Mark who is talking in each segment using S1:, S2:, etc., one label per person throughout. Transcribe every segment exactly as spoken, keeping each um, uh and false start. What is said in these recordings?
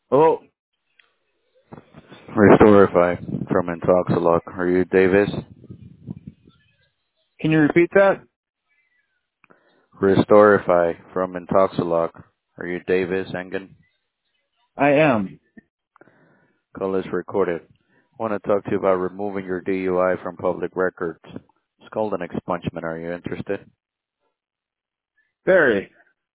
S1: Oh,
S2: Restorify from Intoxilock. Are you Davis?
S1: can you repeat that?
S2: Restorify from Intoxilock. Are you Davis Engen?
S1: I am.
S2: Call is recorded. I want to talk to you about removing your D U I from public records. It's called an expungement. Are you interested?
S1: Very.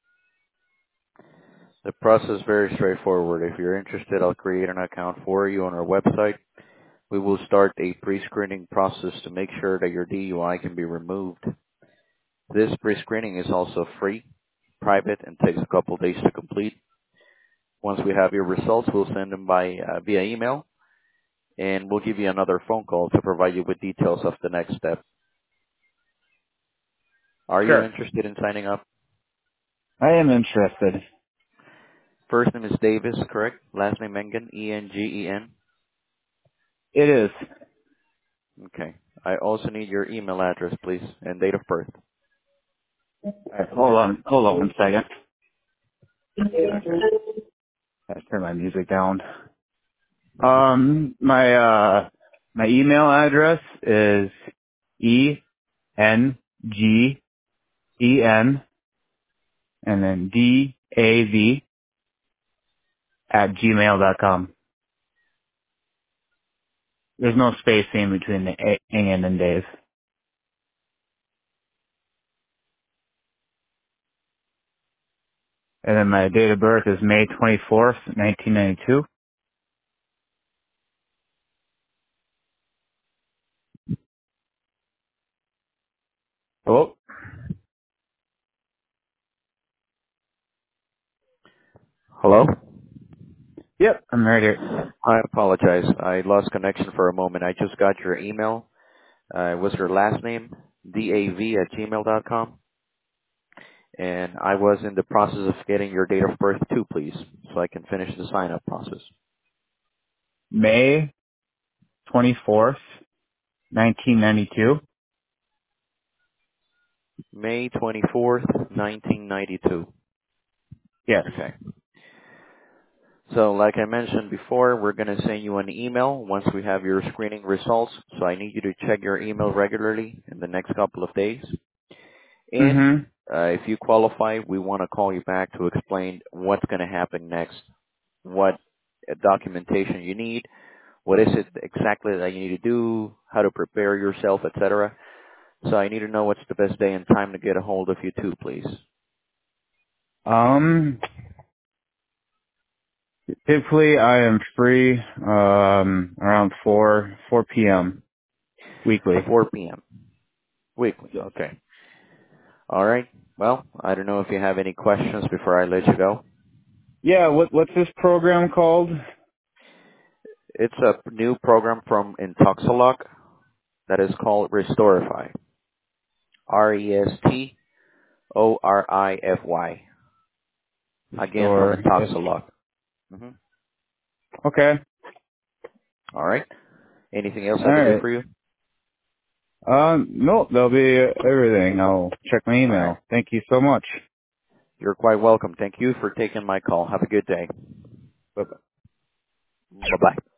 S2: The process is very straightforward. If you're interested, I'll create an account for you on our website. We will start a pre-screening process to make sure that your D U I can be removed. This pre-screening is also free, private, and takes a couple days to complete. Once we have your results, we'll send them by uh, via email, and we'll give you another phone call to provide you with details of the next step. Are you
S1: Sure.
S2: interested in signing up?
S1: I am interested.
S2: First name is Davis, correct? Last name Engen, E N G E N.
S1: It is.
S2: Okay. I also need your email address, please, and date of birth.
S1: Alright, hold on. Hold on one second.
S2: Okay.
S1: I gotta turn my music down. Um, my, uh, my email address is E N G E N and then D A V at gmail dot com. There's no space in between the A and and Dave. And then my date of birth is May twenty-fourth, nineteen ninety-two. Oh,
S2: Hello?
S1: yep, I'm right here.
S2: I apologize. I lost connection for a moment. I just got your email. Uh, what's your last name? Dav at gmail dot com. And I was in the process of getting your date of birth too, please, so I can finish the sign-up process.
S1: May twenty-fourth, nineteen ninety-two.
S2: May twenty-fourth, nineteen ninety-two.
S1: Yes.
S2: Okay. So like I mentioned before, we're going to send you an email once we have your screening results. So I need you to check your email regularly in the next couple of days. And
S1: Mm-hmm.
S2: uh, if you qualify, we want to call you back to explain what's going to happen next, what uh, documentation you need, what is it exactly that you need to do, how to prepare yourself, et cetera. So I need to know what's the best day and time to get a hold of you too, please.
S1: Um, typically I am free, um, around four, four p.m. weekly.
S2: four p.m. weekly.
S1: Yes.
S2: Okay. All right. Well, I don't know if you have any questions before I let you go.
S1: Yeah, what, what's this program called?
S2: It's a new program from Intoxilock that is called Restorify. R E S T O R I F Y. Again, from
S1: Store, if,
S2: Intoxilock. hmm
S1: okay.
S2: All right. Anything else I can do
S1: Alright.
S2: for you?
S1: Um, no, that'll be everything. I'll check my
S2: All right.
S1: email. Thank you so much.
S2: You're quite welcome. Thank you for taking my call. Have a good day.
S1: Bye-bye.
S2: Bye-bye.